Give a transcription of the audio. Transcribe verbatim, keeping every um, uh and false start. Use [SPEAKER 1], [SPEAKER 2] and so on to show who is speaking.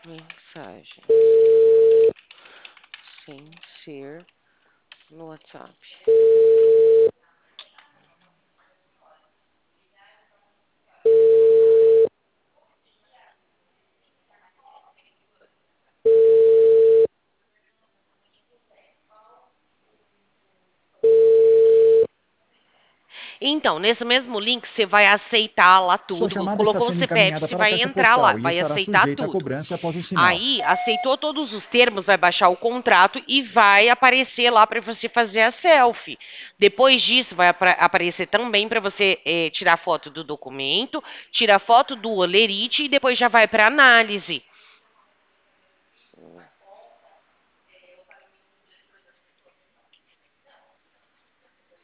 [SPEAKER 1] Mensagem sem ser no WhatsApp. Então, nesse mesmo link, você vai aceitar lá
[SPEAKER 2] Sua
[SPEAKER 1] tudo.
[SPEAKER 2] chamada está
[SPEAKER 1] Colocou o
[SPEAKER 2] sendo
[SPEAKER 1] C P F,
[SPEAKER 2] encaminhada
[SPEAKER 1] você
[SPEAKER 2] para a
[SPEAKER 1] vai
[SPEAKER 2] caixa
[SPEAKER 1] entrar lá,
[SPEAKER 2] postal e
[SPEAKER 1] vai
[SPEAKER 2] estará
[SPEAKER 1] aceitar
[SPEAKER 2] sujeita a
[SPEAKER 1] tudo.
[SPEAKER 2] cobrança após o sinal.
[SPEAKER 1] Aí, aceitou todos os termos, vai baixar o contrato e vai aparecer lá para você fazer a selfie. Depois disso, vai aparecer também para você é, tirar foto do documento, tirar foto do olerite e depois já vai para análise.